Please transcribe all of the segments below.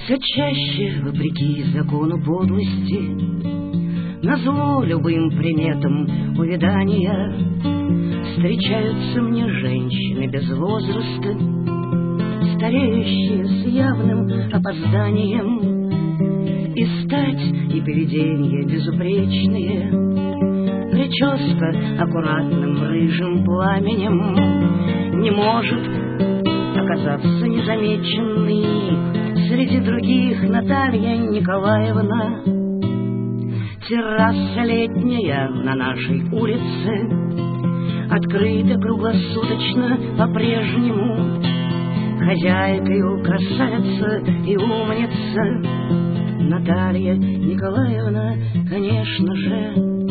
Все чаще, вопреки закону подлости, назло любым приметам увядания, встречаются мне женщины без возраста, стареющие с явным опозданием. И стать, и поведение безупречные, прическа аккуратным рыжим пламенем не может оказаться незамеченной среди других. Наталья Николаевна, терраса летняя на нашей улице открыта круглосуточно по-прежнему. Хозяйкою красавица и умница Наталья Николаевна, конечно же.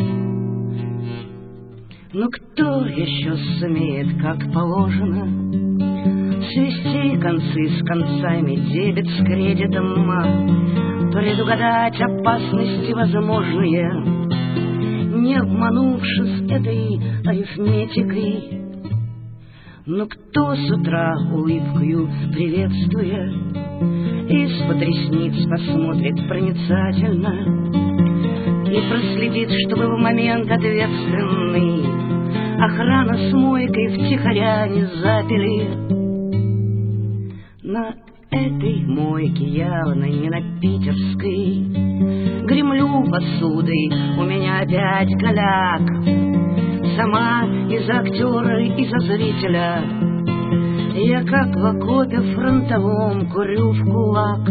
Но кто еще сумеет, как положено, свести концы с концами, дебет с кредитом, предугадать опасности возможные, не обманувшись этой арифметикой? Но кто с утра улыбкою приветствуя из-под ресниц посмотрит проницательно и проследит, чтобы в момент ответственный охрана с мойкой втихаря не запили? На этой мойке, явно не на питерской, гремлю посудой, у меня опять голяк. Сама и за актера, и за зрителя я, как в окопе фронтовом, курю в кулак.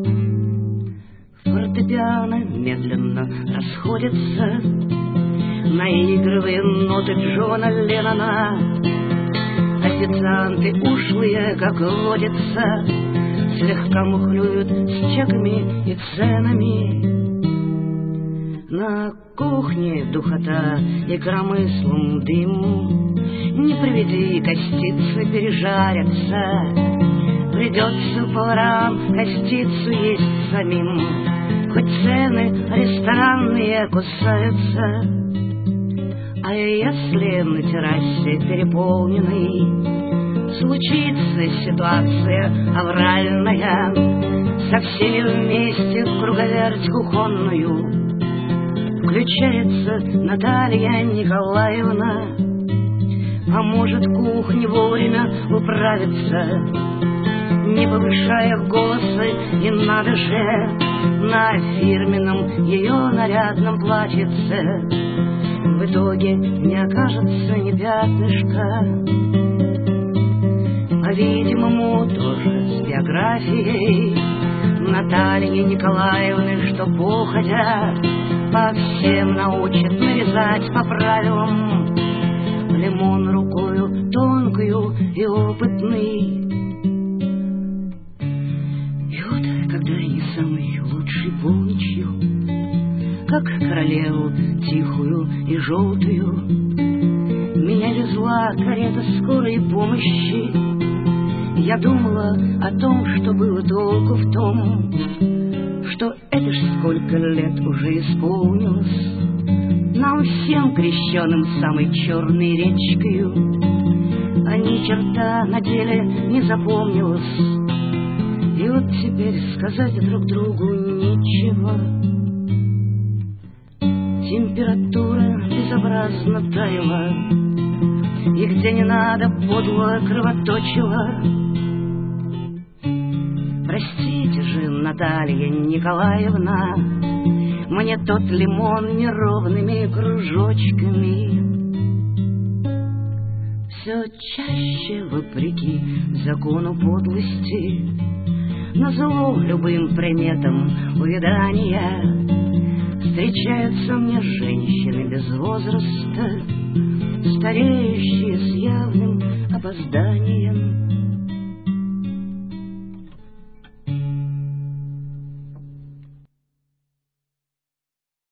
Фортепиано медленно расходится, наигрывая ноты Джона Леннона. Официанты ушлые, как водится, слегка мухлюют с чеками и ценами. На кухне духота и коромыслом дым, не приведи, костицы пережарятся. Придется поварам костицу есть самим, хоть цены ресторанные кусаются. А если на террасе переполненной случится ситуация авральная, со всеми вместе в круговерть кухонную включается Наталья Николаевна, поможет кухне вовремя управиться, не повышая голоса. И надо же, на фирменном ее нарядном платьице в итоге не окажется ни пятнышка. По-видимому, тоже с биографией Натальи Николаевны, что походя по всем научит нарезать по правилам, лимон рукою тонкую и опытный. И вот, когда не самой лучшей полночью, как королеву тихую и желтую, меня везла карета скорой помощи, я думала о том, что было толку в том, что это ж сколько лет уже исполнилось нам всем крещеным самой черной речкою, а ни черта на деле не запомнилось. И вот теперь сказать друг другу нечего. Температура безобразно таяла, и где не надо подло кровоточила. Простите же, Наталья Николаевна, мне тот лимон неровными кружочками. Все чаще, вопреки закону подлости, назло любым приметам увядания, встречаются мне женщины без возраста, стареющие с явным опозданием.